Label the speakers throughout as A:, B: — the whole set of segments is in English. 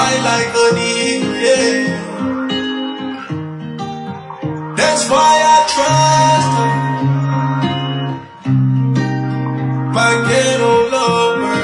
A: fly like an eagle, yeah. That's why I trust her, my ghetto lover.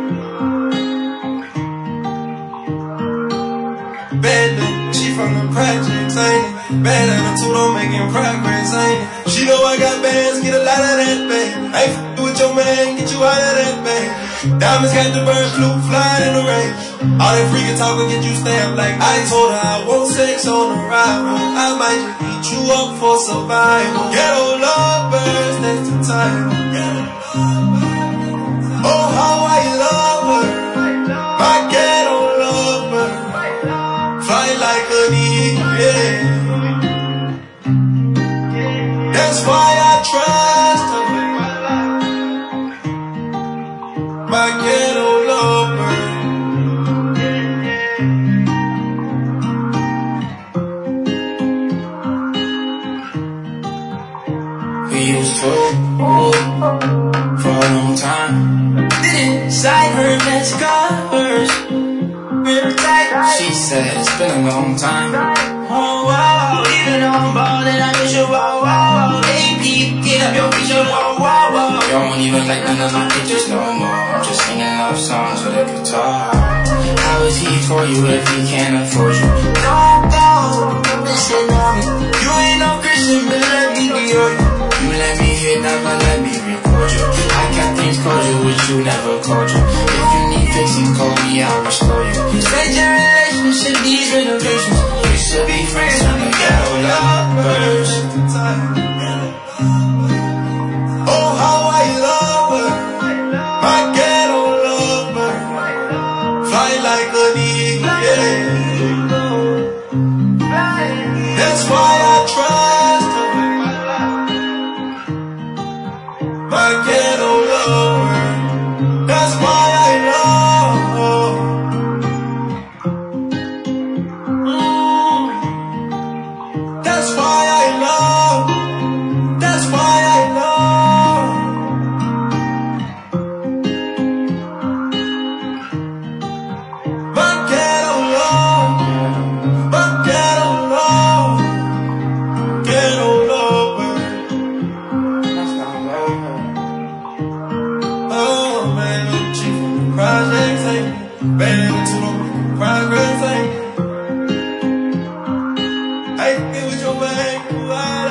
A: Bad bitch, she from the projects, ain't it? Bad attitude, I'm making progress, ain't it? She know I got bands, get a lot of that bag. I ain't f***ing with your man, get you out of that bag. Diamonds got the bird flu, flying in the rain. All that freaking talk will get you stabbed like I told her I want sex on arrival. I might just beat you up for survival. Ghetto lovers, that's the title. Oh, how I love her, my ghetto lover. Fly like an eagle, yeah. That's why I trust her, my ghetto lover.
B: We used to for a long time. Didn't decide her best covers. She said it's been a long time. Oh wow, even though I'm ballin', I miss you. Wow wow, AP, get up your picture. Wow wow wow. Y'all won't even like none of my pictures no more. I'm just singing love songs with a guitar. How is he for you if he can't afford you? Don't go, listen on me. You ain't no Christian, but let me be your you. You let me hit, never let me record you. I got things cordial, which you never cordial. If you need fixing, call me, I'll restore you. Stage your relationship, these renovations. We should be friends from the ghetto lovers.
A: Oh, how I love her, my ghetto lover. Fly like an eagle, yeah. That's why I trust her, my ghetto lover. That's why I love her. That's why I love. That's why I love. My ghetto love, my ghetto love, ghetto lover. Oh man, she from the projects, ain't it? Bad attitude, progress, ain't it? I ain't with your man,